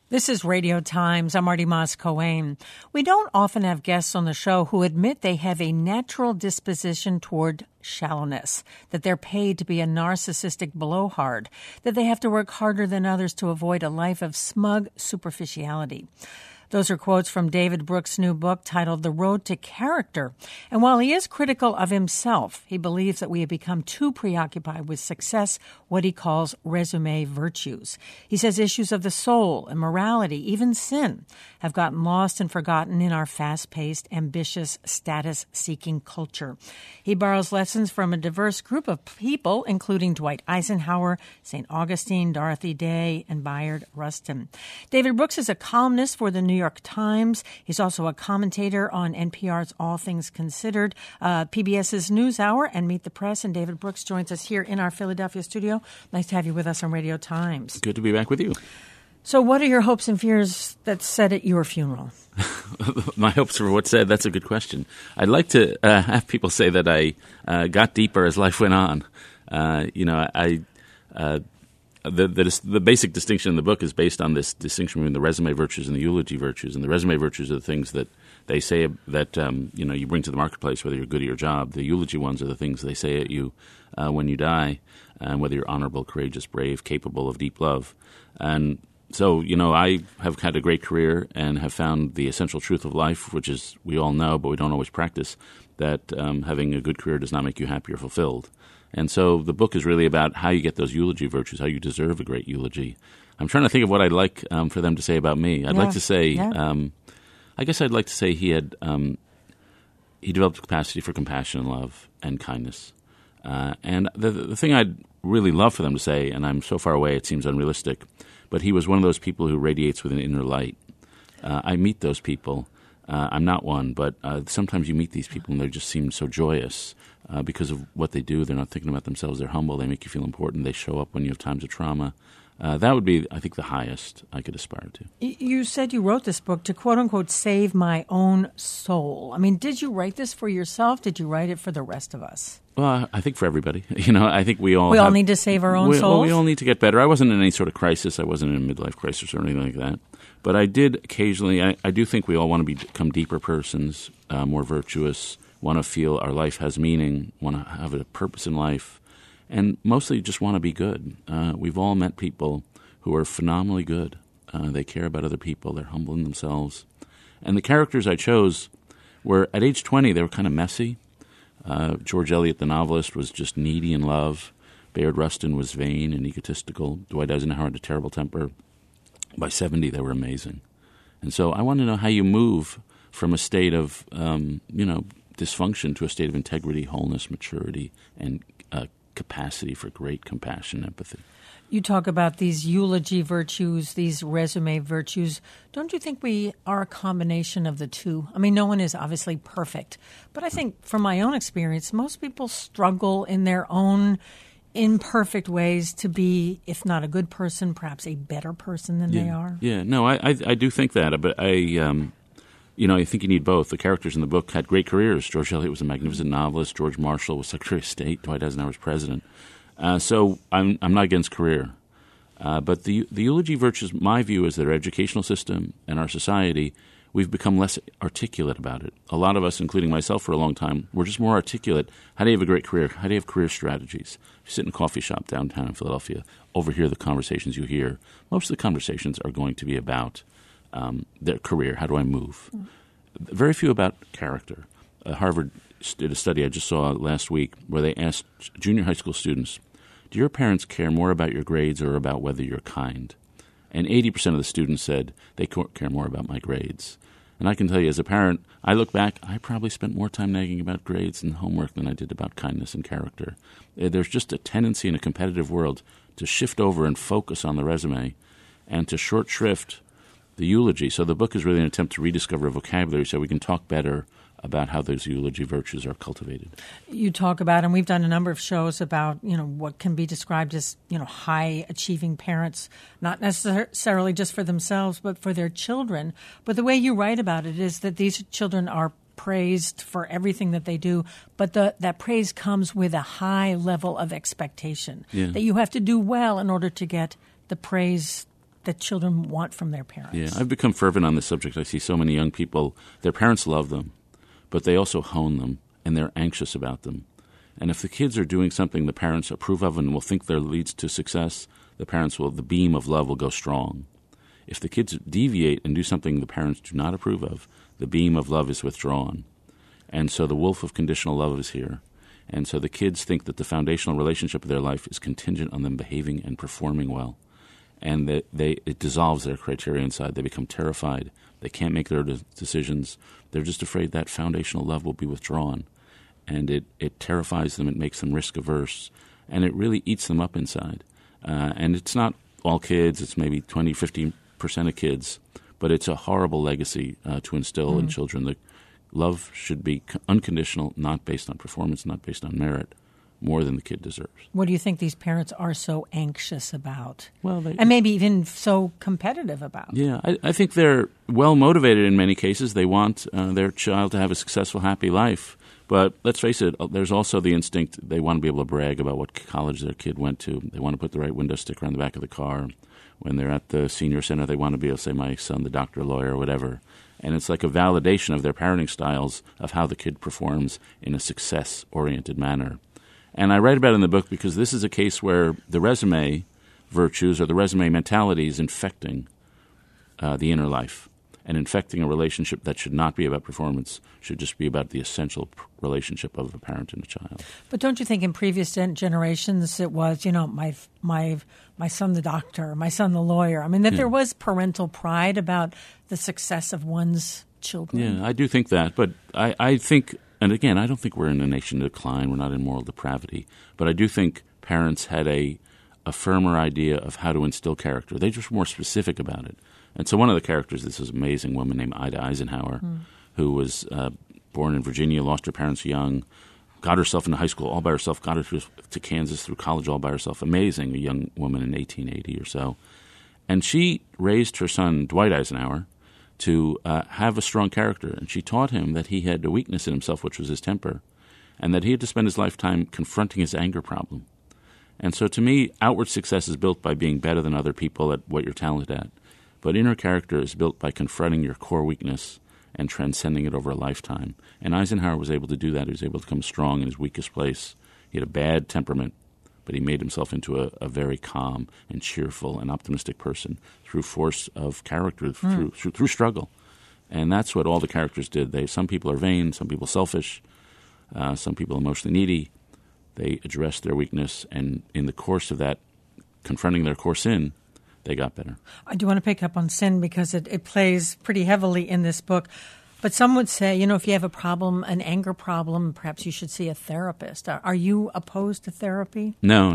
This is Radio Times. I'm Marty Moss-Coane. We don't often have guests on the show who admit they have a natural disposition toward shallowness, that they're paid to be a narcissistic blowhard, that they have to work harder than others to avoid a life of smug superficiality. Those are quotes from David Brooks' new book titled The Road to Character. And while he is critical of himself, he believes that we have become too preoccupied with success, what he calls resume virtues. He says issues of the soul and morality, even sin, have gotten lost and forgotten in our fast-paced, ambitious, status-seeking culture. He borrows lessons from a diverse group of people, including Dwight Eisenhower, St. Augustine, Dorothy Day, and Bayard Rustin. David Brooks is a columnist for the New York Times. He's also a commentator on NPR's All Things Considered, PBS's NewsHour, and Meet the Press. And David Brooks joins us here in our Philadelphia studio. Nice to have you with us on Radio Times. Good to be back with you. So what are your hopes and fears that's said at your funeral? My hopes for what's said, that's a good question. I'd like to have people say that I got deeper as life went on. The basic distinction in the book is based on this distinction between the resume virtues and the eulogy virtues. And the resume virtues are the things that they say that you bring to the marketplace, whether you're good at your job. The eulogy ones are the things they say at you when you die, whether you're honorable, courageous, brave, capable of deep love. And so, I have had a great career and have found the essential truth of life, which is we all know, but we don't always practice, that having a good career does not make you happy or fulfilled. And so the book is really about how you get those eulogy virtues, how you deserve a great eulogy. I'm trying to think of what I'd like for them to say about me. I'd like to say, I guess I'd like to say he developed a capacity for compassion and love and kindness. And the thing I'd really love for them to say, and I'm so far away it seems unrealistic, but he was one of those people who radiates with an inner light. I meet those people. I'm not one, but sometimes you meet these people and they just seem so joyous because of what they do. They're not thinking about themselves. They're humble. They make you feel important. They show up when you have times of trauma. That would be, I think, the highest I could aspire to. You said you wrote this book to, quote-unquote, save my own soul. I mean, did you write this for yourself? Did you write it for the rest of us? Well, I think for everybody. I think we all all need to save our own souls? Well, we all need to get better. I wasn't in any sort of crisis. I wasn't in a midlife crisis or anything like that. But I did occasionally, I do think we all want to become deeper persons, more virtuous, want to feel our life has meaning, want to have a purpose in life, and mostly just want to be good. We've all met people who are phenomenally good. They care about other people. They're humble in themselves. And the characters I chose were, at age 20, they were kind of messy. George Eliot, the novelist, was just needy in love. Bayard Rustin was vain and egotistical. Dwight Eisenhower had a terrible temper. By 70, they were amazing. And so I want to know how you move from a state of, dysfunction to a state of integrity, wholeness, maturity, and capacity for great compassion and empathy. You talk about these eulogy virtues, these resume virtues. Don't you think we are a combination of the two? I mean, no one is obviously perfect. But I think from my own experience, most people struggle in their own imperfect ways to be, if not a good person, perhaps a better person than they are. Yeah, no, I do think that, but I think you need both. The characters in the book had great careers. George Eliot was a magnificent novelist. George Marshall was Secretary of State. Dwight Eisenhower was president. So I'm not against career. But the eulogy virtues, my view is that our educational system and our society, we've become less articulate about it. A lot of us, including myself for a long time, were just more articulate. How do you have a great career? How do you have career strategies? You sit in a coffee shop downtown in Philadelphia, overhear the conversations you hear. Most of the conversations are going to be about their career. How do I move? Very few about character. Harvard did a study I just saw last week where they asked junior high school students, do your parents care more about your grades or about whether you're kind? And 80% of the students said they care more about my grades. And I can tell you, as a parent, I look back, I probably spent more time nagging about grades and homework than I did about kindness and character. There's just a tendency in a competitive world to shift over and focus on the resume and to short shrift the eulogy. So the book is really an attempt to rediscover a vocabulary so we can talk better about how those eulogy virtues are cultivated. You talk about, and we've done a number of shows about, what can be described as, high-achieving parents, not necessarily just for themselves, but for their children. But the way you write about it is that these children are praised for everything that they do, but that praise comes with a high level of expectation, that you have to do well in order to get the praise that children want from their parents. Yeah, I've become fervent on this subject. I see so many young people, their parents love them, but they also hone them, and they're anxious about them. And if the kids are doing something the parents approve of and will think that leads to success, the beam of love will go strong. If the kids deviate and do something the parents do not approve of, the beam of love is withdrawn. And so the wolf of conditional love is here. And so the kids think that the foundational relationship of their life is contingent on them behaving and performing well. And it dissolves their criteria inside. They become terrified. They can't make their decisions. They're just afraid that foundational love will be withdrawn. And it terrifies them. It makes them risk-averse. And it really eats them up inside. And it's not all kids. It's maybe 20, 50% of kids. But it's a horrible legacy to instill in children. The love should be unconditional, not based on performance, not based on merit, more than the kid deserves. What do you think these parents are so anxious about? Well, and maybe even so competitive about? Yeah, I think they're well-motivated in many cases. They want their child to have a successful, happy life. But let's face it, there's also the instinct they want to be able to brag about what college their kid went to. They want to put the right window sticker on the back of the car. When they're at the senior center, they want to be able to say, my son, the doctor, lawyer, whatever. And it's like a validation of their parenting styles of how the kid performs in a success-oriented manner. And I write about it in the book because this is a case where the resume virtues or the resume mentality is infecting the inner life and infecting a relationship that should not be about performance, should just be about the essential relationship of a parent and a child. But don't you think in previous generations it was, my son the doctor, my son the lawyer? I mean, that there was parental pride about the success of one's children. Yeah, I do think that. But I think, and again, I don't think we're in a nation of decline. We're not in moral depravity. But I do think parents had a firmer idea of how to instill character. They just were more specific about it. And so one of the characters is this amazing woman named Ida Eisenhower, who was born in Virginia, lost her parents young, got herself into high school all by herself, got her to Kansas through college all by herself. Amazing, a young woman in 1880 or so. And she raised her son, Dwight Eisenhower, to have a strong character. And she taught him that he had a weakness in himself, which was his temper, and that he had to spend his lifetime confronting his anger problem. And so to me, outward success is built by being better than other people at what you're talented at. But inner character is built by confronting your core weakness and transcending it over a lifetime. And Eisenhower was able to do that. He was able to become strong in his weakest place. He had a bad temperament, but he made himself into a very calm and cheerful and optimistic person through force of character, through struggle. And that's what all the characters did. Some people are vain, some people selfish, some people emotionally needy. They addressed their weakness, and in the course of that, confronting their core sin, they got better. I do want to pick up on sin because it plays pretty heavily in this book. But some would say, if you have a problem, an anger problem, perhaps you should see a therapist. Are you opposed to therapy? No.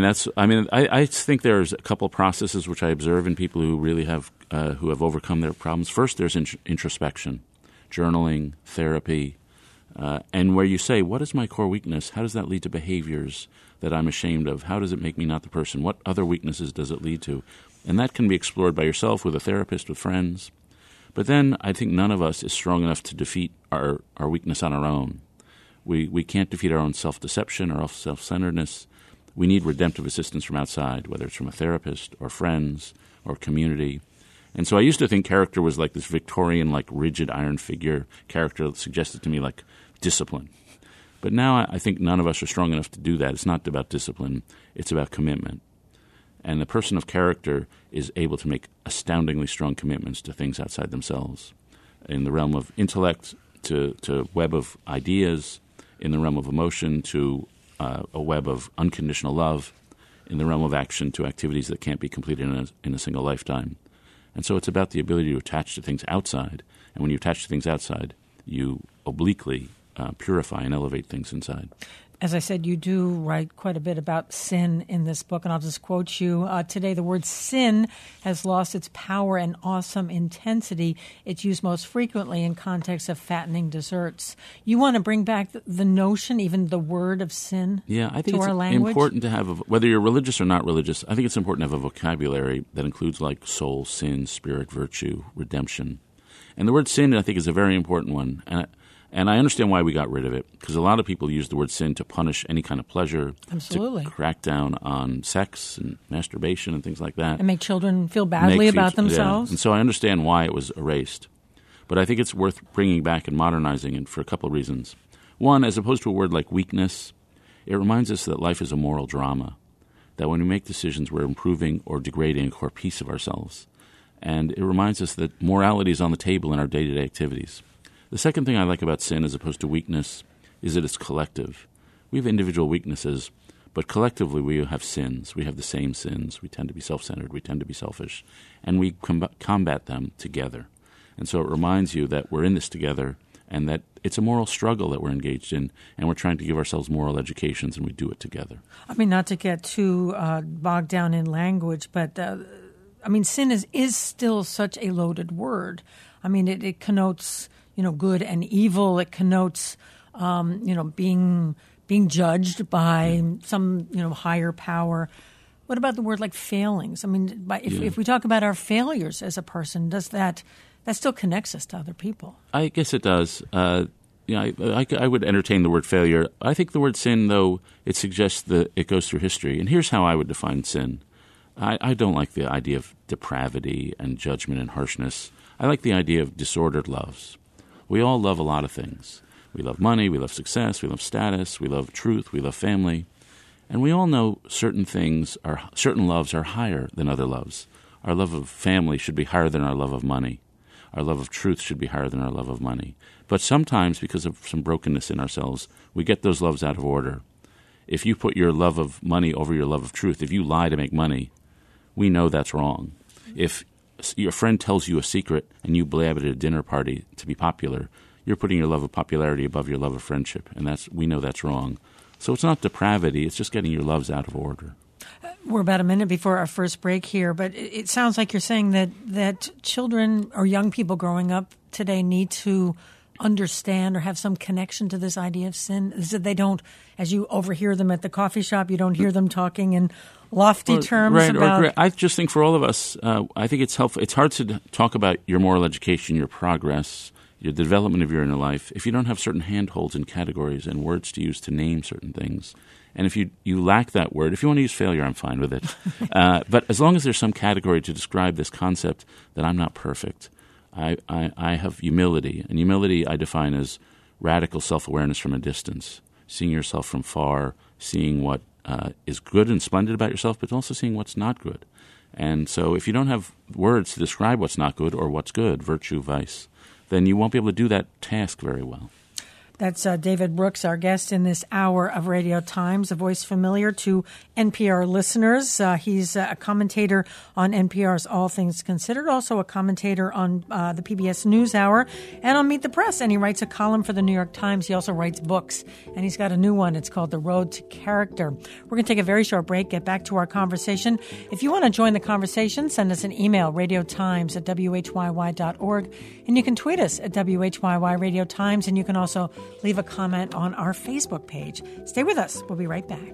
I think there's a couple processes which I observe in people who really have who have overcome their problems. First, there's introspection, journaling, therapy, and where you say, what is my core weakness? How does that lead to behaviors that I'm ashamed of? How does it make me not the person? What other weaknesses does it lead to? And that can be explored by yourself, with a therapist, with friends. But then I think none of us is strong enough to defeat our weakness on our own. We can't defeat our own self-deception, our self-centeredness. We need redemptive assistance from outside, whether it's from a therapist or friends or community. And so I used to think character was like this Victorian, rigid iron figure character that suggested to me discipline. But now I think none of us are strong enough to do that. It's not about discipline. It's about commitment. And the person of character is able to make astoundingly strong commitments to things outside themselves. In the realm of intellect, to web of ideas. In the realm of emotion, to a web of unconditional love. In the realm of action, to activities that can't be completed in a single lifetime. And so it's about the ability to attach to things outside. And when you attach to things outside, you obliquely purify and elevate things inside. As I said, you do write quite a bit about sin in this book, and I'll just quote you. Today, the word sin has lost its power and awesome intensity. It's used most frequently in context of fattening desserts. You want to bring back the notion, even the word of sin, I think to our language? Important to have, whether you're religious or not religious, I think it's important to have a vocabulary that includes soul, sin, spirit, virtue, redemption. And the word sin, I think, is a very important one. And And I understand why we got rid of it, because a lot of people use the word sin to punish any kind of pleasure, Absolutely. to crack down on sex and masturbation and things like that. And make children feel badly about themselves. Yeah. And so I understand why it was erased. But I think it's worth bringing back and modernizing it for a couple of reasons. One, as opposed to a word like weakness, it reminds us that life is a moral drama, that when we make decisions, we're improving or degrading a core piece of ourselves. And it reminds us that morality is on the table in our day-to-day activities. The second thing I like about sin as opposed to weakness is that it's collective. We have individual weaknesses, but collectively we have sins. We have the same sins. We tend to be self-centered. We tend to be selfish. And we combat them together. And so it reminds you that we're in this together and that it's a moral struggle that we're engaged in, and we're trying to give ourselves moral educations, and we do it together. I mean, not to get too bogged down in language, but sin is still such a loaded word. I mean, it connotes good and evil. It connotes being judged by some higher power. What about the word like failings? I mean, if we talk about our failures as a person, does that still connects us to other people? I guess it does. I would entertain the word failure. I think the word sin, though, it suggests that it goes through history. And here's how I would define sin. I don't like the idea of depravity and judgment and harshness. I like the idea of disordered loves. We all love a lot of things. We love money, we love success, we love status, we love truth, we love family. And we all know certain loves are higher than other loves. Our love of family should be higher than our love of money. Our love of truth should be higher than our love of money. But sometimes, because of some brokenness in ourselves, we get those loves out of order. If you put your love of money over your love of truth, if you lie to make money, we know that's wrong. If your friend tells you a secret and you blab it at a dinner party to be popular, you're putting your love of popularity above your love of friendship, and we know that's wrong. So it's not depravity, it's just getting your loves out of order. We're about a minute before our first break here, but it sounds like you're saying that children or young people growing up today need to understand or have some connection to this idea of sin. Is that they don't, as you overhear them at the coffee shop, you don't hear them talking in lofty terms about... Right. I just think for all of us, I think it's helpful. It's hard to talk about your moral education, your progress, the development of your inner life, if you don't have certain handholds and categories and words to use to name certain things. And if you lack that word, if you want to use failure, I'm fine with it. But as long as there's some category to describe this concept that I'm not perfect, I have humility. And humility I define as radical self-awareness from a distance, seeing yourself from far, seeing what is good and splendid about yourself, but also seeing what's not good. And so if you don't have words to describe what's not good or what's good, virtue, vice, then you won't be able to do that task very well. That's David Brooks, our guest in this hour of Radio Times, a voice familiar to NPR listeners. He's a commentator on NPR's All Things Considered, also a commentator on the PBS NewsHour and on Meet the Press. And he writes a column for the New York Times. He also writes books, and he's got a new one. It's called The Road to Character. We're going to take a very short break, get back to our conversation. If you want to join the conversation, send us an email, radiotimes@whyy.org, and you can tweet us at WHYY Radio Times, and you can also leave a comment on our Facebook page. Stay with us. We'll be right back.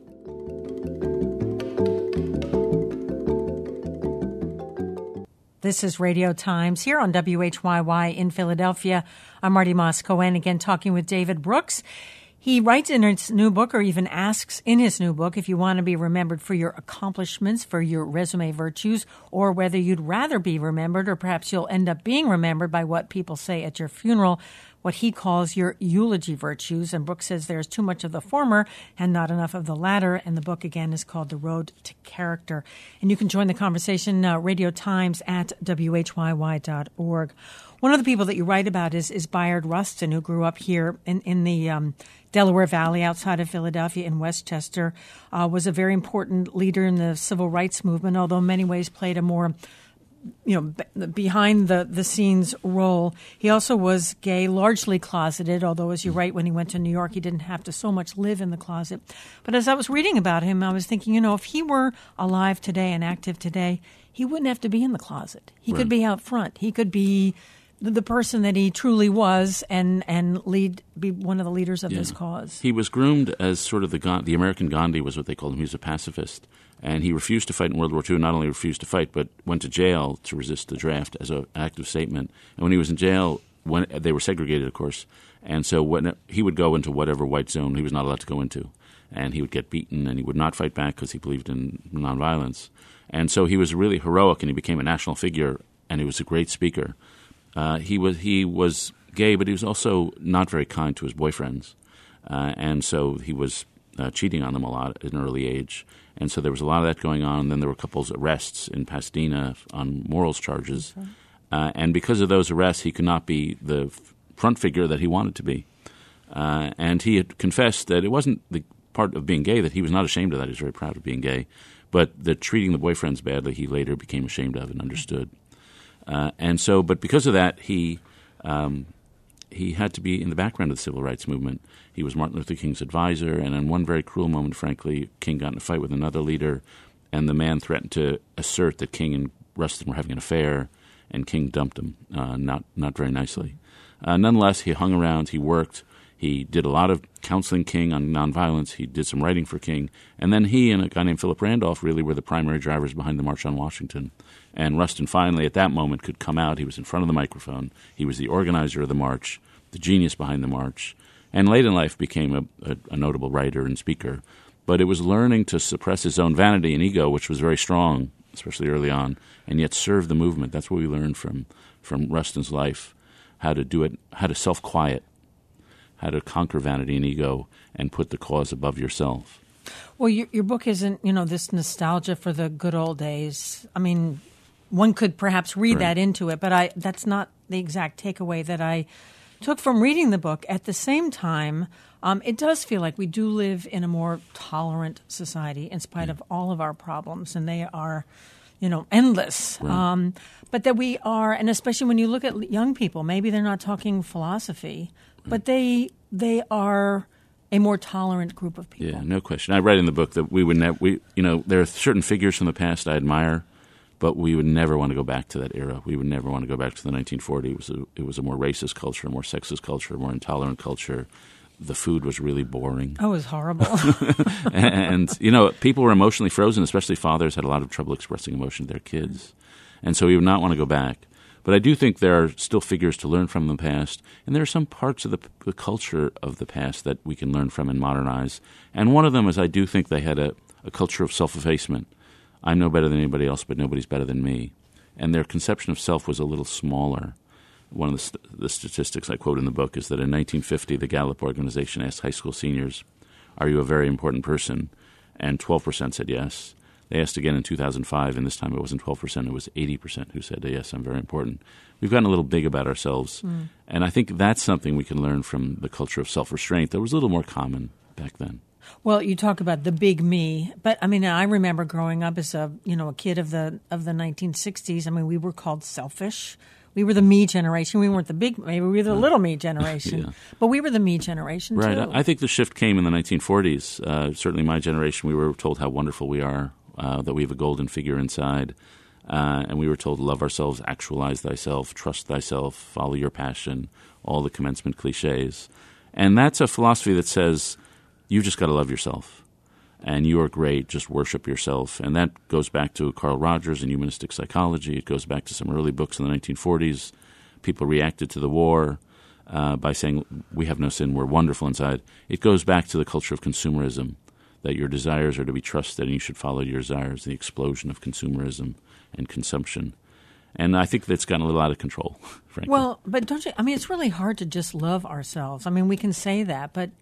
This is Radio Times here on WHYY in Philadelphia. I'm Marty Moss-Cohen, again talking with David Brooks. He writes in his new book, or even asks in his new book, if you want to be remembered for your accomplishments, for your resume virtues, or whether you'd rather be remembered, or perhaps you'll end up being remembered by what people say at your funeral, what he calls your eulogy virtues. And Brooks says there's too much of the former and not enough of the latter. And the book, again, is called The Road to Character. And you can join the conversation, Radio Times at WHYY.org. One of the people that you write about is Bayard Rustin, who grew up here in the Delaware Valley outside of Philadelphia in Westchester, was a very important leader in the civil rights movement, although in many ways played a more behind the scenes role. He also was gay, largely closeted, although, as you write, when he went to New York, he didn't have to so much live in the closet. But as I was reading about him, I was thinking, if he were alive today and active today, he wouldn't have to be in the closet. He could be out front. He could be the person that he truly was and be one of the leaders of this cause. He was groomed as sort of the American Gandhi was what they called him. He was a pacifist. And he refused to fight in World War II, not only refused to fight, but went to jail to resist the draft as an active statement. And when he was in jail, when they were segregated, of course, and so when he would go into whatever white zone he was not allowed to go into, and he would get beaten, and he would not fight back because he believed in nonviolence. And so he was really heroic, and he became a national figure, and he was a great speaker. He was gay, but he was also not very kind to his boyfriends, and so he was cheating on them a lot at an early age. And so there was a lot of that going on. And then there were a couple of arrests in Pasadena on morals charges. Okay. And because of those arrests, he could not be the front figure that he wanted to be. And he had confessed that it wasn't the part of being gay, that he was not ashamed of that. He was very proud of being gay. But that treating the boyfriends badly, he later became ashamed of and understood. But because of that, he had to be in the background of the civil rights movement. He was Martin Luther King's advisor, and in one very cruel moment, frankly, King got in a fight with another leader, and the man threatened to assert that King and Rustin were having an affair, and King dumped him, not very nicely. Nonetheless, he hung around, he worked, he did a lot of counseling King on nonviolence, he did some writing for King, and then he and a guy named Philip Randolph really were the primary drivers behind the March on Washington. And Rustin finally, at that moment, could come out. He was in front of the microphone. He was the organizer of the march, the genius behind the march, and late in life became a notable writer and speaker. But it was learning to suppress his own vanity and ego, which was very strong, especially early on, and yet serve the movement. That's what we learned from Rustin's life, how to do it, how to self-quiet, how to conquer vanity and ego and put the cause above yourself. Well, your book isn't, this nostalgia for the good old days. I mean, one could perhaps read that into it, but that's not the exact takeaway that I took from reading the book. At the same time, it does feel like we do live in a more tolerant society in spite of all of our problems, and they are, endless. Right. But that we are, and especially when you look at young people, maybe they're not talking philosophy, but they are a more tolerant group of people. Yeah, no question. I write in the book that we would never, there are certain figures from the past I admire, but we would never want to go back to that era. We would never want to go back to the 1940s. It was a more racist culture, a more sexist culture, a more intolerant culture. The food was really boring. Oh, it was horrible. and people were emotionally frozen, especially fathers had a lot of trouble expressing emotion to their kids. And so we would not want to go back. But I do think there are still figures to learn from the past, and there are some parts of the culture of the past that we can learn from and modernize. And one of them is I do think they had a culture of self-effacement. I'm no better than anybody else, but nobody's better than me. And their conception of self was a little smaller. One of the statistics I quote in the book is that in 1950, the Gallup organization asked high school seniors, "Are you a very important person?" And 12% said yes. They asked again in 2005, and this time it wasn't 12%, it was 80% who said, yes, I'm very important. We've gotten a little big about ourselves, and I think that's something we can learn from the culture of self-restraint that was a little more common back then. Well, you talk about the big me, but I mean, I remember growing up as a kid of the 1960s. I mean, we were called selfish. We were the me generation. We weren't the big, maybe we were the little me generation, but we were the me generation right. too. I think the shift came in the 1940s. Certainly my generation, we were told how wonderful we are, that we have a golden figure inside, and we were told to love ourselves, actualize thyself, trust thyself, follow your passion, all the commencement cliches. And that's a philosophy that says you've just got to love yourself, and you are great, just worship yourself. And that goes back to Carl Rogers and humanistic psychology. It goes back to some early books in the 1940s. People reacted to the war by saying, we have no sin, we're wonderful inside. It goes back to the culture of consumerism, that your desires are to be trusted and you should follow your desires, the explosion of consumerism and consumption. And I think that's gotten a little out of control, frankly. Well, but don't you – I mean, it's really hard to just love ourselves. I mean, we can say that, but,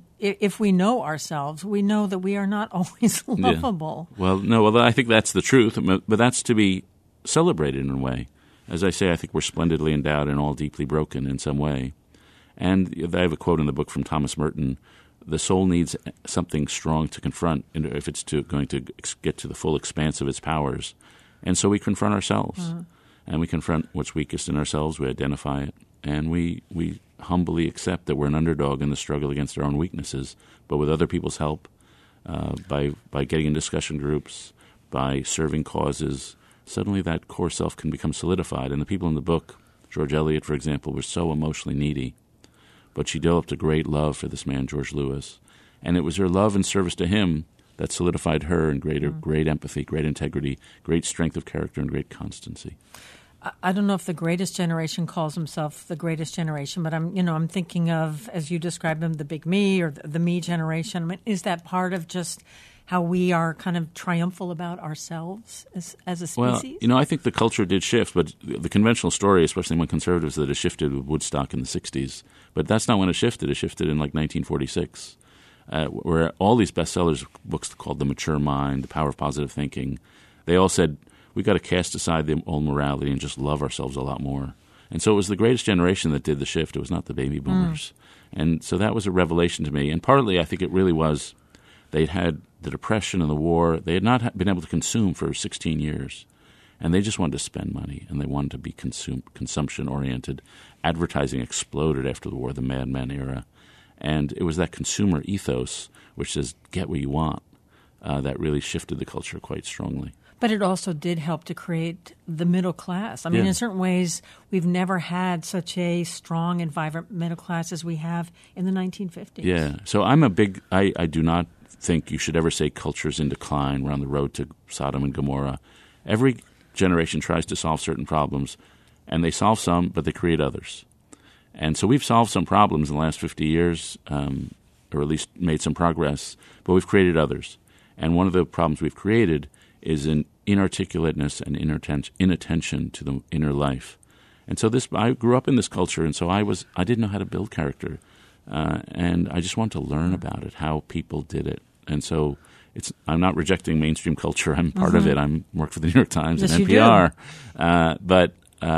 if we know ourselves, we know that we are not always lovable. Yeah. Well, I think that's the truth, but that's to be celebrated in a way. As I say, I think we're splendidly endowed and all deeply broken in some way. And I have a quote in the book from Thomas Merton: the soul needs something strong to confront if it's going to get to the full expanse of its powers. And so we confront ourselves. And we confront what's weakest in ourselves, we identify it, and we humbly accept that we're an underdog in the struggle against our own weaknesses. But with other people's help, by getting in discussion groups, by serving causes, suddenly that core self can become solidified. And the people in the book, George Eliot, for example, was so emotionally needy, but she developed a great love for this man, George Lewis. And it was her love and service to him that solidified her in great empathy, great integrity, great strength of character, and great constancy. I don't know if the greatest generation calls himself the greatest generation, but I'm thinking of, as you described them, the big me or the me generation. I mean, is that part of just how we are kind of triumphal about ourselves as a species? Well, I think the culture did shift, but the conventional story, especially among conservatives, that it shifted with Woodstock in the 60s. But that's not when it shifted. It shifted in like 1946, where all these bestsellers books called The Mature Mind, The Power of Positive Thinking, they all said, we got to cast aside the old morality and just love ourselves a lot more. And so it was the greatest generation that did the shift. It was not the baby boomers. And so that was a revelation to me. And partly I think it really was they'd had the Depression and the war. They had not been able to consume for 16 years. And they just wanted to spend money, and they wanted to be consumption-oriented. Advertising exploded after the war, the Mad Men era. And it was that consumer ethos, which says, get what you want, that really shifted the culture quite strongly. But it also did help to create the middle class. I mean, in certain ways, we've never had such a strong and vibrant middle class as we have in the 1950s. Yeah. So I do not think you should ever say culture's in decline. We're on the road to Sodom and Gomorrah. Every generation tries to solve certain problems, and they solve some, but they create others. And so we've solved some problems in the last 50 years, or at least made some progress, but we've created others. And one of the problems we've created is an inarticulateness and inattention to the inner life. And so I grew up in this culture, and so I didn't know how to build character. And I just wanted to learn about it, how people did it. And so I'm not rejecting mainstream culture. I'm part of it. I work for the New York Times and NPR. But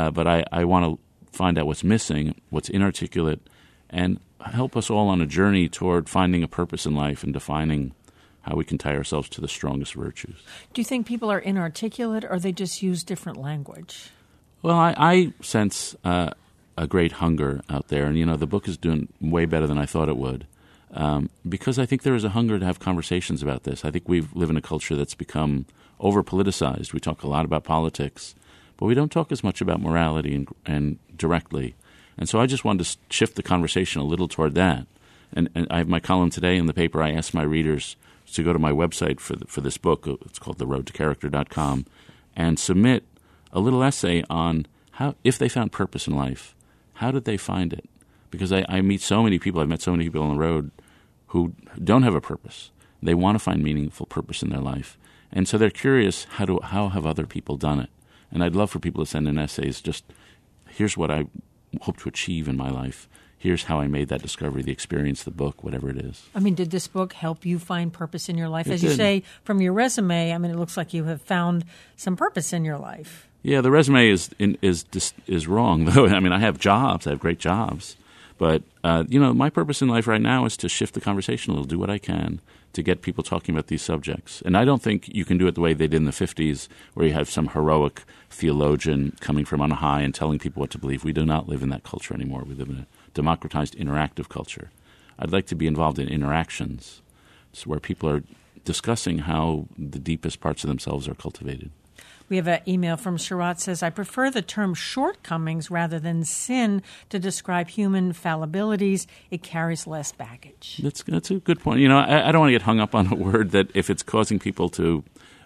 I want to find out what's missing, what's inarticulate, and help us all on a journey toward finding a purpose in life and defining how we can tie ourselves to the strongest virtues. Do you think people are inarticulate, or they just use different language? Well, I sense a great hunger out there. And, the book is doing way better than I thought it would. Because I think there is a hunger to have conversations about this. I think we live in a culture that's become over-politicized. We talk a lot about politics, but we don't talk as much about morality and directly. And so I just wanted to shift the conversation a little toward that. And I have my column today in the paper. I asked my readers to go to my website for this book. It's called theroadtocharacter.com, and submit a little essay on how, if they found purpose in life, how did they find it? Because I meet so many people, I've met so many people on the road who don't have a purpose. They want to find meaningful purpose in their life. And so they're curious, how have other people done it? And I'd love for people to send in essays, just here's what I hope to achieve in my life. Here's how I made that discovery, the experience, the book, whatever it is. I mean, did this book help you find purpose in your life? It As did. you say, from your resume, I mean, it looks like you have found some purpose in your life. Yeah, the resume is wrong, though. I mean, I have jobs. I have great jobs. But, my purpose in life right now is to shift the conversation a little, do what I can to get people talking about these subjects. And I don't think you can do it the way they did in the 50s, where you have some heroic theologian coming from on high and telling people what to believe. We do not live in that culture anymore. We live in a democratized, interactive culture. I'd like to be involved in interactions, where people are discussing how the deepest parts of themselves are cultivated. We have an email from Sharat says, I prefer the term shortcomings rather than sin to describe human fallibilities. It carries less baggage. That's a good point. I don't want to get hung up on a word that if it's causing people to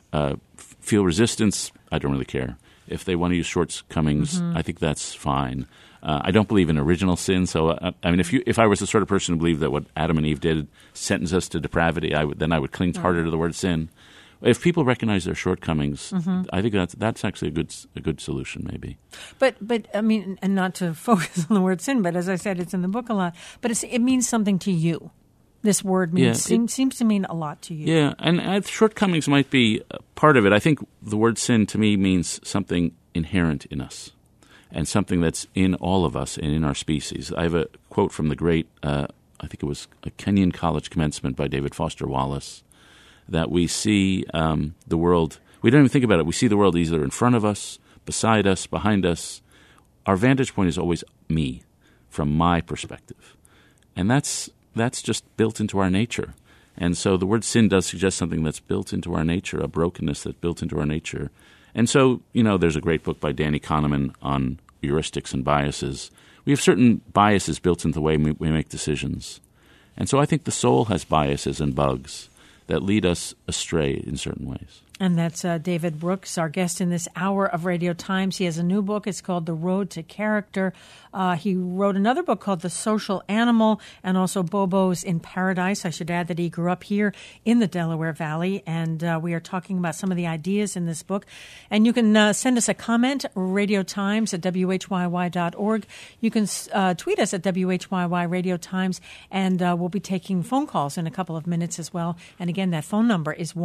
feel resistance, I don't really care. If they want to use shortcomings, I think that's fine. I don't believe in original sin. So, if I was the sort of person who believed that what Adam and Eve did sentenced us to depravity, I would cling harder to the word sin. If people recognize their shortcomings, I think that's actually a good solution, maybe. But I mean, and not to focus on the word sin, but as I said, it's in the book a lot. But it means something to you. This word seems to mean a lot to you. Yeah, and shortcomings might be part of it. I think the word sin to me means something inherent in us, and something that's in all of us and in our species. I have a quote from the great, I think it was a Kenyon College commencement by David Foster Wallace, that we see the world, we don't even think about it, we see the world either in front of us, beside us, behind us. Our vantage point is always me, from my perspective. And that's just built into our nature. And so the word sin does suggest something that's built into our nature, a brokenness that's built into our nature. And so, there's a great book by Danny Kahneman on heuristics and biases. We have certain biases built into the way we make decisions. And so I think the soul has biases and bugs that lead us astray in certain ways. And that's David Brooks, our guest in this hour of Radio Times. He has a new book. It's called The Road to Character. He wrote another book called The Social Animal and also Bobo's in Paradise. I should add that he grew up here in the Delaware Valley, and we are talking about some of the ideas in this book. And you can send us a comment, radiotimes at whyy.org. You can tweet us at WHYY Radio Times, and we'll be taking phone calls in a couple of minutes as well. And again, that phone number is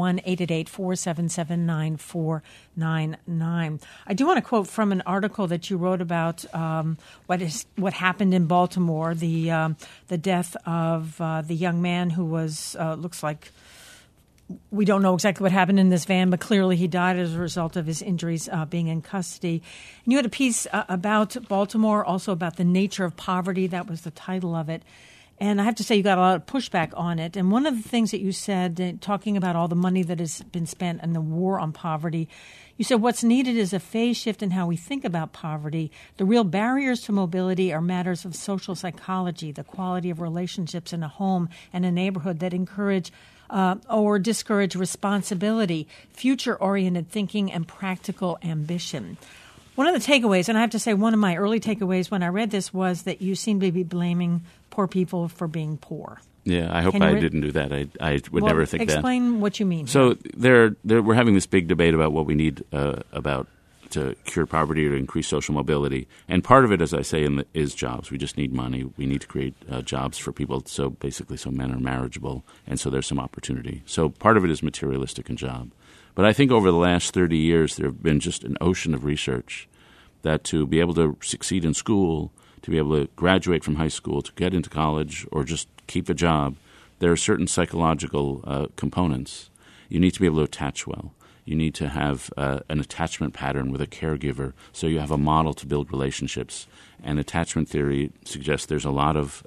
1-888-477-9499. I do want to quote from an article that you wrote about what happened in Baltimore, the death of the young man who was looks like. We don't know exactly what happened in this van, but clearly he died as a result of his injuries being in custody. And you had a piece about Baltimore, also about the nature of poverty. That was the title of it. And I have to say you got a lot of pushback on it. And one of the things that you said, talking about all the money that has been spent and the war on poverty, you said what's needed is a phase shift in how we think about poverty. The real barriers to mobility are matters of social psychology, the quality of relationships in a home and a neighborhood that encourage or discourage responsibility, future-oriented thinking, and practical ambition. One of the takeaways, and I have to say one of my early takeaways when I read this was that you seem to be blaming poor people for being poor. Yeah, I hope I didn't do that. I would never think that. Explain what you mean. So we're having this big debate about what we need about to cure poverty or to increase social mobility. And part of it, as I say, is jobs. We just need money. We need to create jobs for people so men are marriageable, and so there's some opportunity. So part of it is materialistic and job. But I think over the last 30 years there have been just an ocean of research that to be able to succeed in school, to be able to graduate from high school, to get into college, or just keep a job, there are certain psychological components. You need to be able to attach well. You need to have an attachment pattern with a caregiver, so you have a model to build relationships. And attachment theory suggests there's a lot is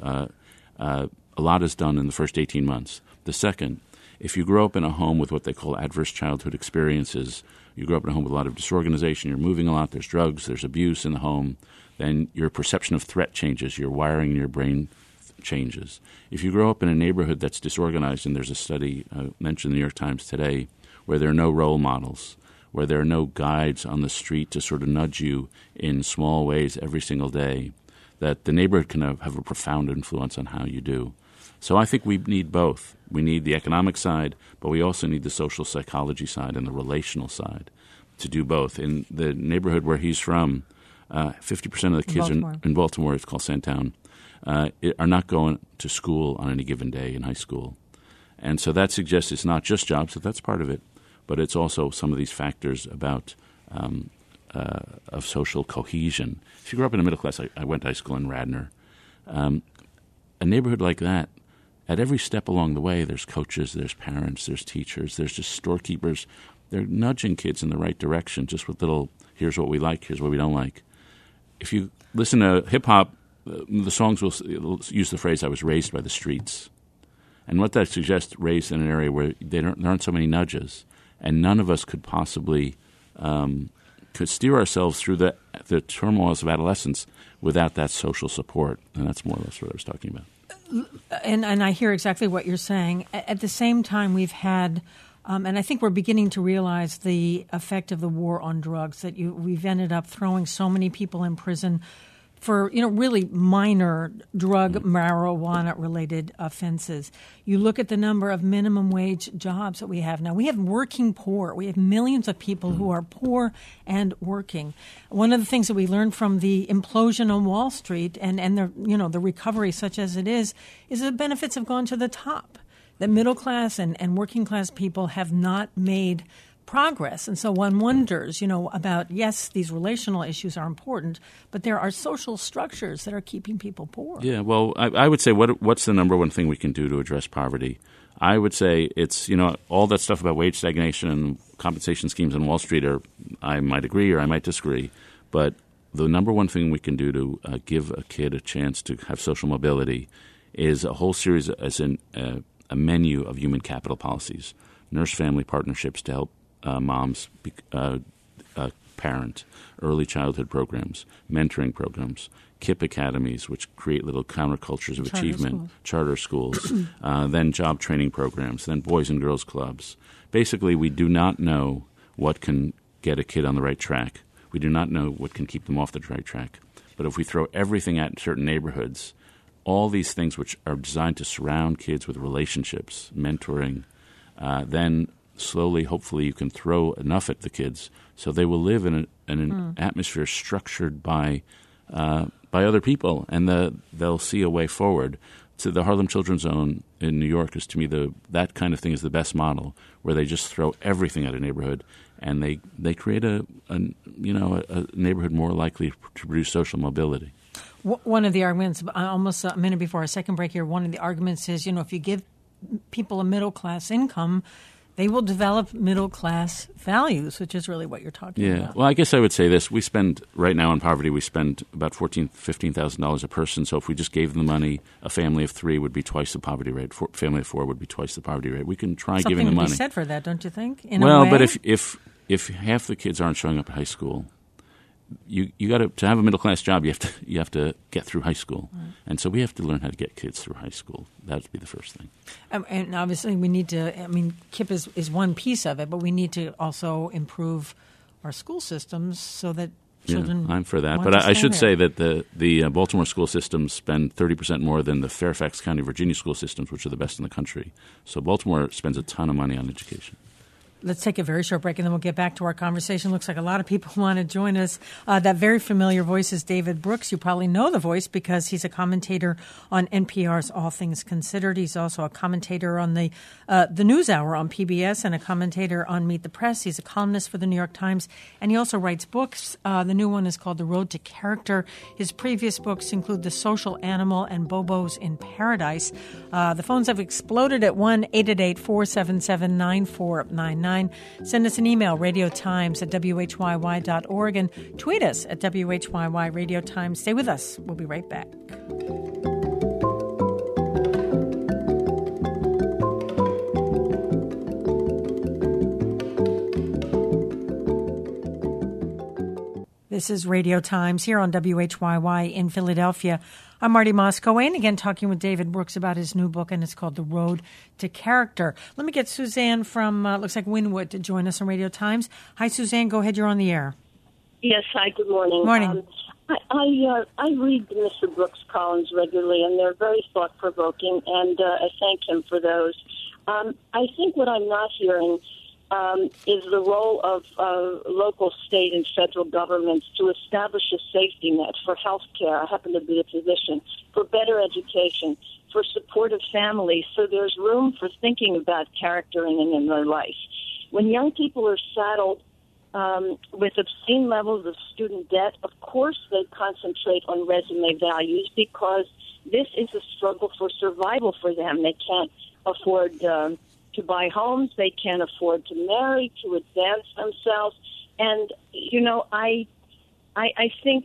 done in the first 18 months. The second, if you grow up in a home with what they call adverse childhood experiences, you grow up in a home with a lot of disorganization, you're moving a lot, there's drugs, there's abuse in the home, then your perception of threat changes, your wiring in your brain changes. If you grow up in a neighborhood that's disorganized, and there's a study mentioned in the New York Times today, where there are no role models, where there are no guides on the street to sort of nudge you in small ways every single day, that the neighborhood can have a profound influence on how you do. So I think we need both. We need the economic side, but we also need the social psychology side and the relational side to do both. In the neighborhood where he's from, 50% of the kids in Baltimore, it's called Sandtown, are not going to school on any given day in high school. And so that suggests it's not just jobs, that's part of it, but it's also some of these factors about of social cohesion. If you grew up in a middle class, I went to high school in Radnor. A neighborhood like that, at every step along the way, there's coaches, there's parents, there's teachers, there's just storekeepers. They're nudging kids in the right direction, just with little, here's what we like, here's what we don't like. If you listen to hip-hop, the songs will use the phrase, I was raised by the streets. And what that suggests, raised in an area where there aren't so many nudges, and none of us could possibly could steer ourselves through the turmoils of adolescence without that social support. And that's more or less what I was talking about. And I hear exactly what you're saying. At the same time, we've had, and I think we're beginning to realize the effect of the war on drugs, that we've ended up throwing so many people in prison for, really minor drug, marijuana-related offenses. You look at the number of minimum wage jobs that we have now. We have working poor. We have millions of people who are poor and working. One of the things that we learned from the implosion on Wall Street and the recovery such as it is the benefits have gone to the top. The middle class and working class people have not made progress. And so one wonders, about, yes, these relational issues are important, but there are social structures that are keeping people poor. Yeah, well, I would say what's the number one thing we can do to address poverty? I would say it's, all that stuff about wage stagnation and compensation schemes on Wall Street I might agree or I might disagree, but the number one thing we can do to give a kid a chance to have social mobility is a whole series, as in a menu of human capital policies, nurse-family partnerships to help moms parent, early childhood programs, mentoring programs, KIPP academies, which create little countercultures of achievement, charter schools, then job training programs, then boys and girls clubs, basically we do not know what can get a kid on the right track. We do not know what can keep them off the right track. But if we throw everything at certain neighborhoods, all these things which are designed to surround kids with relationships, mentoring, then slowly, hopefully, you can throw enough at the kids so they will live in an atmosphere structured by other people, and they'll see a way forward. So the Harlem Children's Zone in New York is, to me, that kind of thing is the best model, where they just throw everything at a neighborhood, and they create a neighborhood more likely to produce social mobility. One of the arguments, almost a minute before our second break here, one of the arguments is, if you give people a middle-class income, they will develop middle-class values, which is really what you're talking about. Yeah. Well, I guess I would say this. We spend, right now in poverty, we spend about $14,000, $15,000 a person. So if we just gave them the money, a family of 3 would be twice the poverty rate. A family of 4 would be twice the poverty rate. We can try giving them money. Something to be said for that, don't you think? But if half the kids aren't showing up at high school, you got to have a middle class job. You have to get through high school, and so we have to learn how to get kids through high school. That would be the first thing. And obviously, we need to. I mean, KIPP is one piece of it, but we need to also improve our school systems so that children. I'm for that, but I should say that the Baltimore school systems spend 30% more than the Fairfax County, Virginia school systems, which are the best in the country. So Baltimore spends a ton of money on education. Let's take a very short break, and then we'll get back to our conversation. Looks like a lot of people want to join us. That very familiar voice is David Brooks. You probably know the voice because he's a commentator on NPR's All Things Considered. He's also a commentator on the NewsHour on PBS and a commentator on Meet the Press. He's a columnist for the New York Times, and he also writes books. The new one is called The Road to Character. His previous books include The Social Animal and Bobos in Paradise. The phones have exploded at 1-888-477-9499. Send us an email, radiotimes@whyy.org, and tweet us at WHYY Radio Times. Stay with us. We'll be right back. This is Radio Times here on WHYY in Philadelphia. I'm Marty Moss-Cohen, again talking with David Brooks about his new book, and it's called The Road to Character. Let me get Suzanne from, looks like Wynwood, to join us on Radio Times. Hi, Suzanne. Go ahead. You're on the air. Yes. Hi. Good morning. Morning. I read Mr. Brooks' columns regularly, and they're very thought-provoking, and I thank him for those. I think what I'm not hearing is the role of local, state, and federal governments to establish a safety net for health care. I happen to be a physician, for better education, for supportive families, so there's room for thinking about charactering in their life. When young people are saddled with obscene levels of student debt, of course they concentrate on resume values because this is a struggle for survival for them. They can't afford to buy homes, they can't afford to marry, to advance themselves. And, I think,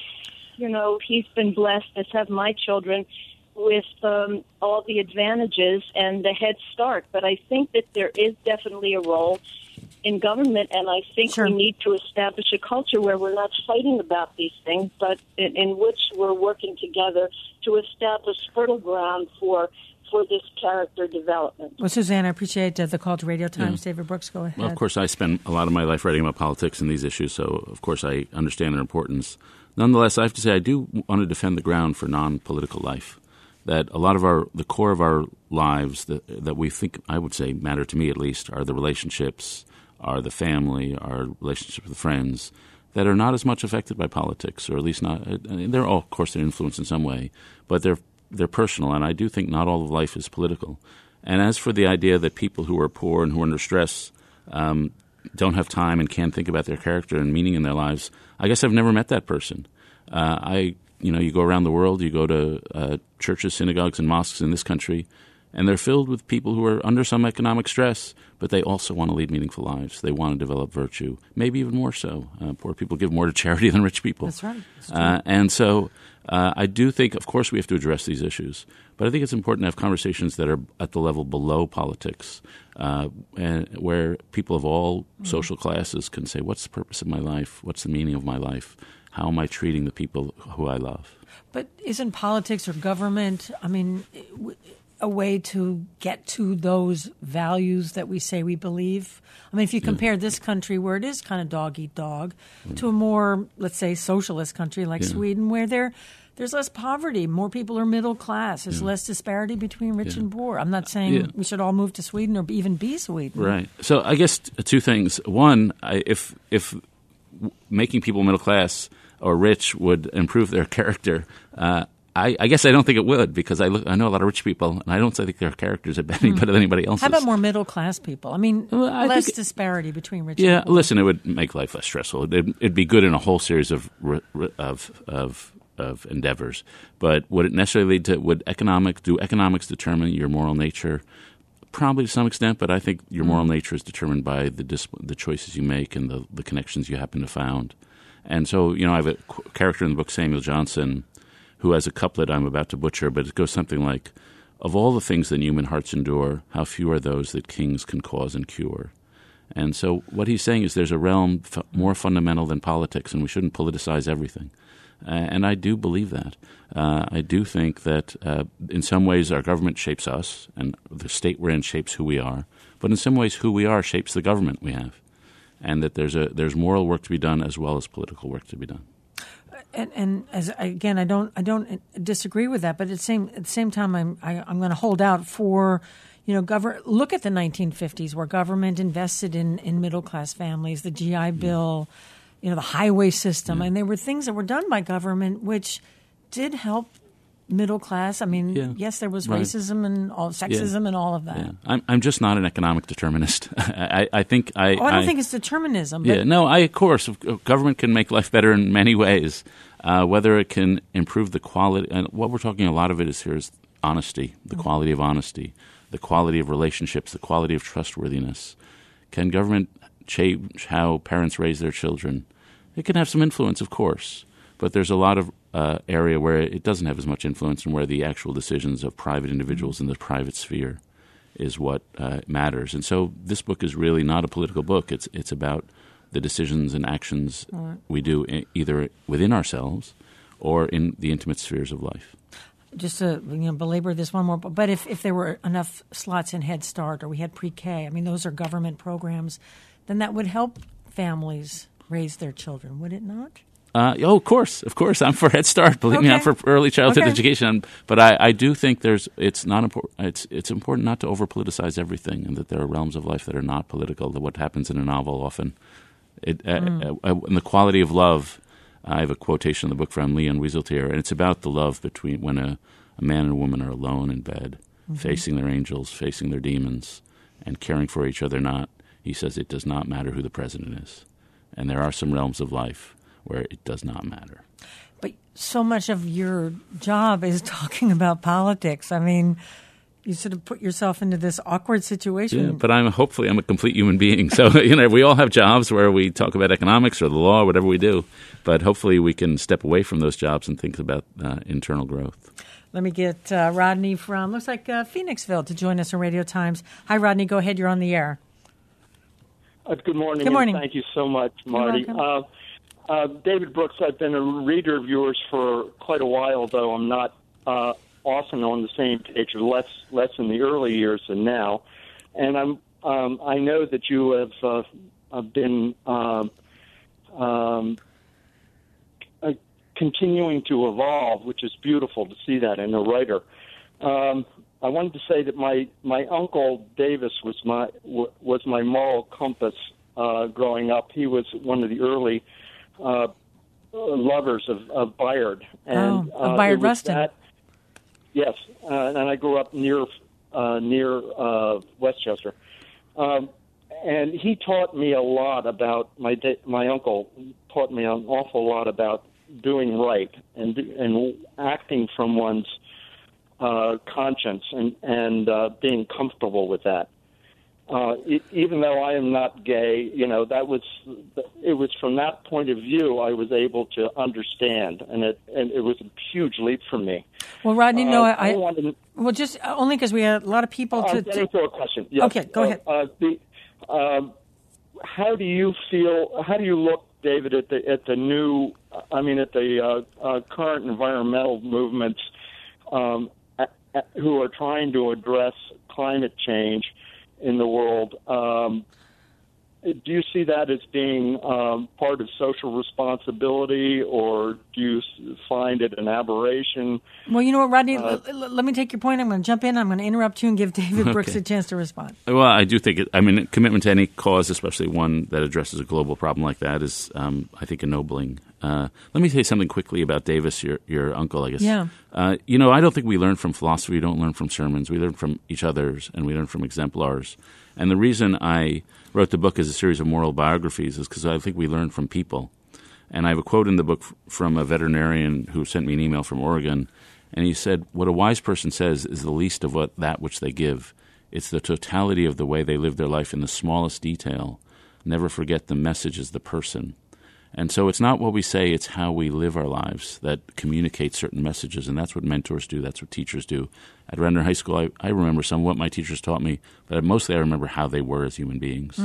he's been blessed, as have my children, with all the advantages and the head start. But I think that there is definitely a role in government, and I think we need to establish a culture where we're not fighting about these things, but in which we're working together to establish fertile ground for this character development. Well, Suzanne, I appreciate the call to Radio Times. Yeah. David Brooks, go ahead. Well, of course, I spend a lot of my life writing about politics and these issues, so of course I understand their importance. Nonetheless, I have to say I do want to defend the ground for non-political life. That a lot of the core of our lives that we think, I would say, matter to me at least, are the relationships, are the family, our relationships with friends, that are not as much affected by politics, or at least not. They're all, of course, they're influenced in some way, but they're personal, and I do think not all of life is political. And as for the idea that people who are poor and who are under stress don't have time and can't think about their character and meaning in their lives, I guess I've never met that person. You go around the world, you go to churches, synagogues, and mosques in this country, and they're filled with people who are under some economic stress, but they also want to lead meaningful lives. They want to develop virtue, maybe even more so. Poor people give more to charity than rich people. That's right. And so I do think, of course, we have to address these issues, but I think it's important to have conversations that are at the level below politics, and where people of all social classes can say, what's the purpose of my life? What's the meaning of my life? How am I treating the people who I love? But isn't politics or government, a way to get to those values that we say we believe? I mean, if you compare this country where it is kind of dog eat dog to a more, let's say, socialist country like Sweden, where there's less poverty, more people are middle class, there's less disparity between rich and poor. I'm not saying we should all move to Sweden or even be Sweden. Right. So I guess two things. One, if making people middle class or rich would improve their character, I guess I don't think it would, because I know a lot of rich people, and I don't think their characters are any better than anybody else's. How about more middle class people? I mean, less disparity between rich and poor. Yeah, listen, it would make life less stressful. It'd be good in a whole series of endeavors. But would it necessarily lead to? Do economics determine your moral nature? Probably to some extent, but I think your moral nature is determined by the choices you make and the connections you happen to found. And so, I have a character in the book, Samuel Johnson, who has a couplet I'm about to butcher, but it goes something like, "Of all the things that human hearts endure, how few are those that kings can cause and cure." And so what he's saying is there's a realm more fundamental than politics, and we shouldn't politicize everything. And I do believe that. I do think that in some ways our government shapes us, and the state we're in shapes who we are. But in some ways who we are shapes the government we have, and that there's moral work to be done as well as political work to be done. And I don't disagree with that. But at the same time, I'm going to hold out for. Look at the 1950s, where government invested in middle class families, the GI Bill, the highway system, and there were things that were done by government which did help middle class. I mean, yes, there was racism and sexism and all of that. Yeah. I'm just not an economic determinist. I don't think it's determinism. But of course, government can make life better in many ways. Whether it can improve the quality, and what we're talking a lot of it is here is honesty, the quality of honesty, the quality of relationships, the quality of trustworthiness. Can government change how parents raise their children? It can have some influence, of course, but there's a lot of area where it doesn't have as much influence, and where the actual decisions of private individuals in the private sphere is what matters. And so this book is really not a political book. It's about the decisions and actions we do either within ourselves or in the intimate spheres of life. Just to belabor this one more, but if there were enough slots in Head Start or we had pre-K, I mean, those are government programs, then that would help families raise their children, would it not? Of course. I'm for Head Start. Believe me, I'm for early childhood education. But I do think it's not important. It's important not to over politicize everything, and that there are realms of life that are not political. That what happens in a novel often, and the quality of love. I have a quotation in the book from Leon Wieseltier, and it's about the love between when a man and a woman are alone in bed, facing their angels, facing their demons, and caring for each other. He says it does not matter who the president is, and there are some realms of life where it does not matter. But so much of your job is talking about politics. I mean, you sort of put yourself into this awkward situation. Yeah, but hopefully I'm a complete human being. So, we all have jobs where we talk about economics or the law, or whatever we do. But hopefully we can step away from those jobs and think about internal growth. Let me get Rodney from, looks like Phoenixville, to join us on Radio Times. Hi, Rodney. Go ahead. You're on the air. Good morning. Good morning. And thank you so much, Marty. David Brooks, I've been a reader of yours for quite a while, though I'm not often on the same page, less in the early years than now. And I know that you have been continuing to evolve, which is beautiful to see that in a writer. I wanted to say that my uncle Davis was my moral compass growing up. He was one of the early lovers of Bayard. And, of Bayard Rustin. Yes, and I grew up near Westchester. And he taught me a lot about, my uncle taught me an awful lot about doing right and acting from one's conscience and being comfortable with that. Even though I am not gay, it was from that point of view I was able to understand, and it was a huge leap for me. Well, Rodney, well, just only because we had a lot of people to. I'm getting to a question. Yes. Okay, go ahead. How do you feel? How do you look, David, at the new? I mean, at the current environmental movements who are trying to address climate change in the world. Do you see that as being part of social responsibility, or do you find it an aberration? Well, you know what, Rodney? Let me take your point. I'm going to jump in. I'm going to interrupt you and give David Brooks a chance to respond. Well, I do think commitment to any cause, especially one that addresses a global problem like that, is, I think, ennobling. Let me say something quickly about Davis, your uncle, I guess. Yeah. I don't think we learn from philosophy. We don't learn from sermons. We learn from each other's, and we learn from exemplars. And the reason I wrote the book as a series of moral biographies is because I think we learn from people. And I have a quote in the book from a veterinarian who sent me an email from Oregon, and he said, "What a wise person says is the least of that which they give. It's the totality of the way they live their life in the smallest detail. Never forget the message is the person." And so it's not what we say, it's how we live our lives that communicates certain messages, and that's what mentors do, that's what teachers do. At Radnor High School, I remember some of what my teachers taught me, but mostly I remember how they were as human beings.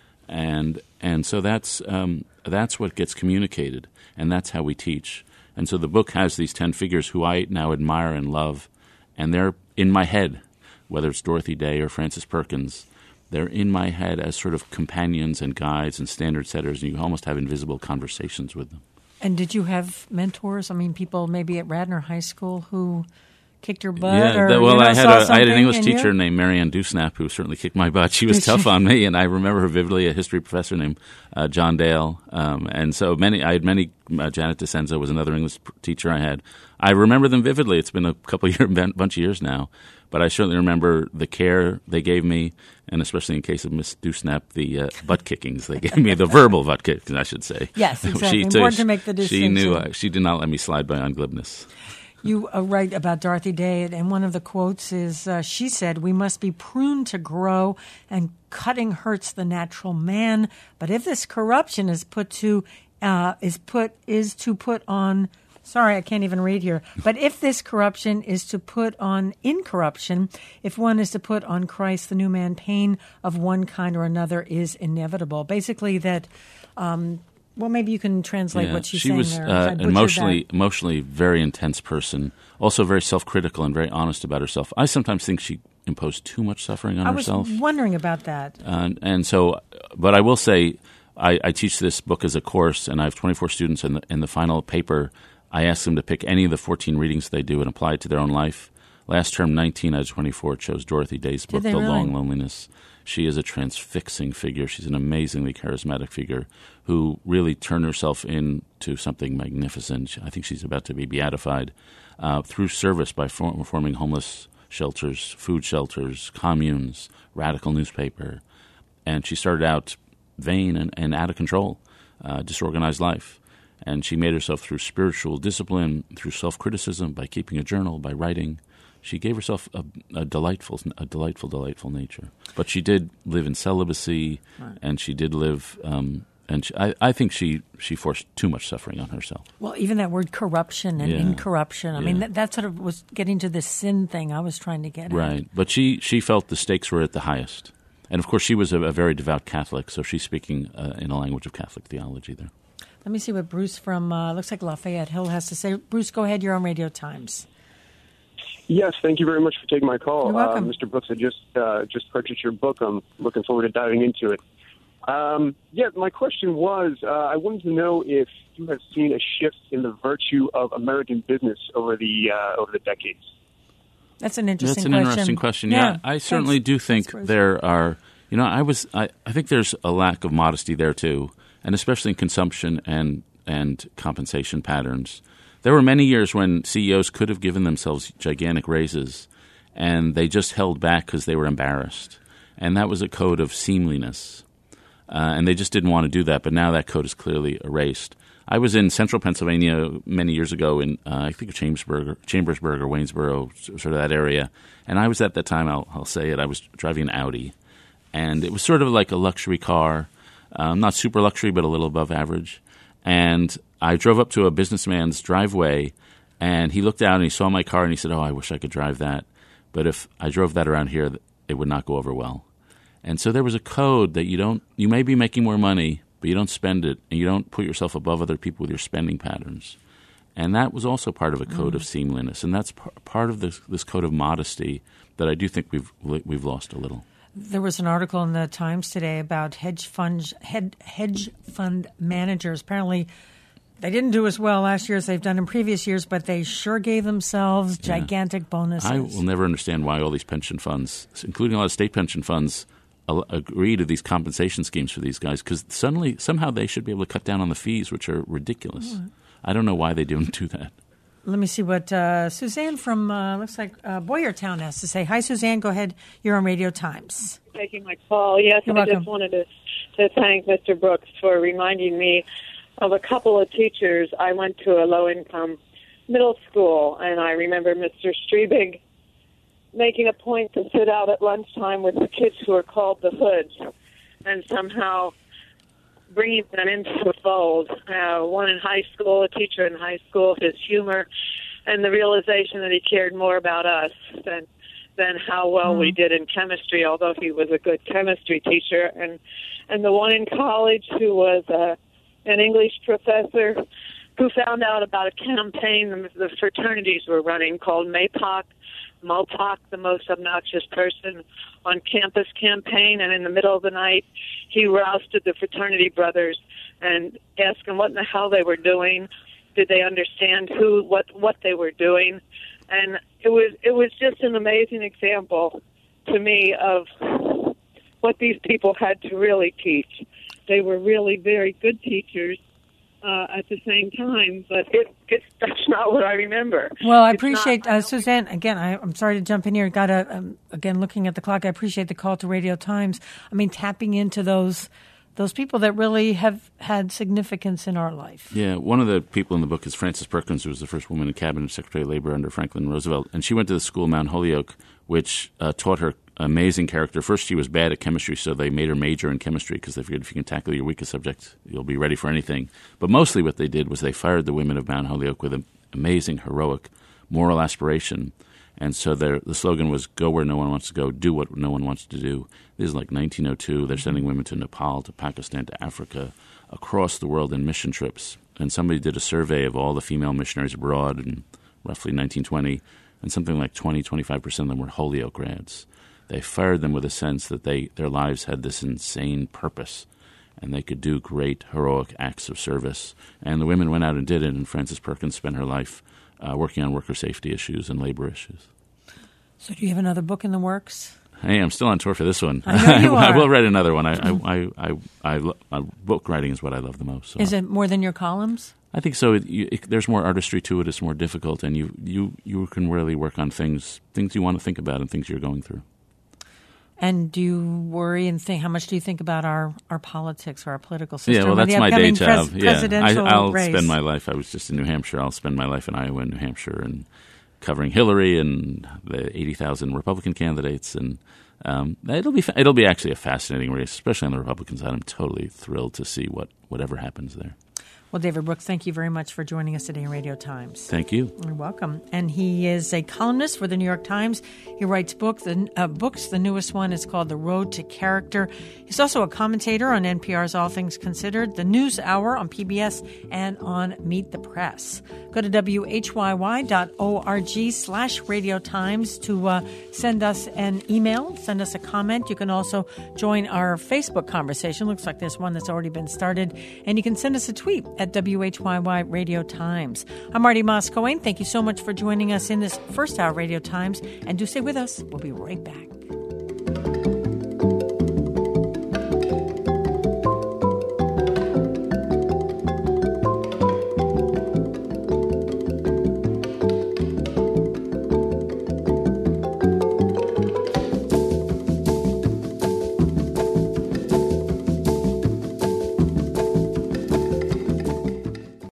And so that's what gets communicated, and that's how we teach. And so the book has these 10 figures who I now admire and love, and they're in my head, whether it's Dorothy Day or Frances Perkins. They're in my head as sort of companions and guides and standard setters, and you almost have invisible conversations with them. And did you have mentors? I mean, people maybe at Radnor High School who kicked your butt? Yeah, I had an English teacher named Marianne Dewsnap who certainly kicked my butt. She was tough on me, and I remember her vividly, a history professor named John Dale. And so I had many, Janet DeCenzo was another English teacher I had. I remember them vividly. It's been a bunch of years now. But I certainly remember the care they gave me, and especially in case of Miss Dewsnap, the butt kickings they gave me, the verbal butt kickings, I should say. Yes, exactly. Important to make the distinction. She did not let me slide by on glibness. You write about Dorothy Day, and one of the quotes is, she said, "We must be pruned to grow, and cutting hurts the natural man. But if this corruption is put on." Sorry, I can't even read here. But if this corruption is to put on incorruption, if one is to put on Christ the new man, pain of one kind or another is inevitable. Basically that, maybe you can translate what she's saying there. She was emotionally very intense person, also very self-critical and very honest about herself. I sometimes think she imposed too much suffering on herself. I was wondering about that. But I will say, I teach this book as a course, and I have 24 students in the final paper. I ask them to pick any of the 14 readings they do and apply it to their own life. Last term, 19 out of 24 chose Dorothy Day's book, The Long Loneliness. She is a transfixing figure. She's an amazingly charismatic figure who really turned herself into something magnificent. I think she's about to be beatified through service by forming homeless shelters, food shelters, communes, radical newspaper. And she started out vain and out of control, disorganized life. And she made herself through spiritual discipline, through self-criticism, by keeping a journal, by writing. She gave herself a delightful nature. But she did live in celibacy, right. And she did live, I think she forced too much suffering on herself. Well, even that word corruption and incorruption, I mean, that sort of was getting to this sin thing I was trying to get at. Right, but she felt the stakes were at the highest. And, of course, she was a very devout Catholic, so she's speaking in a language of Catholic theology there. Let me see what Bruce from, looks like Lafayette Hill has to say. Bruce, go ahead. You're on Radio Times. Yes, thank you very much for taking my call. You're welcome. Mr. Brooks, I just purchased your book. I'm looking forward to diving into it. My question was, I wanted to know if you have seen a shift in the virtue of American business over the decades. That's an interesting question. That's an interesting question. Yeah, I certainly do think there are, I think there's a lack of modesty there too, and especially in consumption and compensation patterns. There were many years when CEOs could have given themselves gigantic raises, and they just held back because they were embarrassed. And that was a code of seemliness. And they just didn't want to do that, but now that code is clearly erased. I was in central Pennsylvania many years ago in, I think, Chambersburg or Waynesboro, sort of that area. And I was at that time, I'll say it, I was driving an Audi. And it was sort of like a luxury car, not super luxury, but a little above average. And I drove up to a businessman's driveway, and he looked out and he saw my car and he said, "Oh, I wish I could drive that. But if I drove that around here, it would not go over well." And so there was a code that you may be making more money, but you don't spend it, and you don't put yourself above other people with your spending patterns. And that was also part of a code of seemliness, and that's part of this code of modesty that I do think we've lost a little. There was an article in the Times today about hedge fund managers. Apparently, they didn't do as well last year as they've done in previous years, but they sure gave themselves gigantic bonuses. I will never understand why all these pension funds, including a lot of state pension funds, agree to these compensation schemes for these guys, because somehow they should be able to cut down on the fees, which are ridiculous. I don't know why they don't do that. Let me see what Suzanne from, looks like Boyertown has to say. Hi, Suzanne. Go ahead. You're on Radio Times. Taking my call. Yes, You're I welcome. just wanted to thank Mr. Brooks for reminding me of a couple of teachers. I went to a low-income middle school, and I remember Mr. Strebig making a point to sit out at lunchtime with the kids who are called the hoods and somehow bringing them into the fold. One in high school, a teacher in high school, his humor, and the realization that he cared more about us than how well we did in chemistry, although he was a good chemistry teacher. And the one in college who was an English professor who found out about a campaign the fraternities were running called MOPOC, the most obnoxious person on campus campaign, and in the middle of the night, he rousted the fraternity brothers and asked them what in the hell they were doing. Did they understand what they were doing? And it was just an amazing example to me of what these people had to really teach. They were really very good teachers at the same time, but that's not what I remember. Well, I appreciate, Suzanne, again, I'm sorry to jump in here. Again, looking at the clock, I appreciate the call to Radio Times. I mean, tapping into those people that really have had significance in our life. Yeah, one of the people in the book is Frances Perkins, who was the first woman in Cabinet Secretary of Labor under Franklin Roosevelt. And she went to the school Mount Holyoke, which taught her amazing character. First, she was bad at chemistry, so they made her major in chemistry because they figured if you can tackle your weakest subject, you'll be ready for anything. But mostly what they did was they fired the women of Mount Holyoke with an amazing, heroic moral aspiration. And so the slogan was, go where no one wants to go, do what no one wants to do. This is like 1902. They're sending women to Nepal, to Pakistan, to Africa, across the world in mission trips. And somebody did a survey of all the female missionaries abroad in roughly 1920, and something like 20-25% of them were Holyoke grads. They fired them with a sense that their lives had this insane purpose, and they could do great, heroic acts of service. And the women went out and did it, and Frances Perkins spent her life working on worker safety isses and labor issues. So do you have another book in the works? Hey, I'm still on tour for this one. I know you are. I will write another one. Book writing is what I love the most. So. Is it more than your columns? I think so. There's more artistry to it. It's more difficult, and you can really work on things you want to think about and things you're going through. And do you worry and think, how much do you think about our politics or our political system? Yeah, well, that's my day job. I'll race? Spend my life. I was just in New Hampshire. I'll spend my life in Iowa and New Hampshire and covering Hillary and the 80,000 Republican candidates. And it'll be actually a fascinating race, especially on the Republican side. I'm totally thrilled to see whatever happens there. Well, David Brooks, thank you very much for joining us today on Radio Times. Thank you. You're welcome. And he is a columnist for the New York Times. He writes books. The newest one is called The Road to Character. He's also a commentator on NPR's All Things Considered, the News Hour on PBS, and on Meet the Press. Go to whyy.org/Radio Times to send us an email, send us a comment. You can also join our Facebook conversation. Looks like there's one that's already been started. And you can send us a tweet at WHYY Radio Times. I'm Marty Moss-Cohen. Thank you so much for joining us in this first hour of Radio Times. And do stay with us. We'll be right back.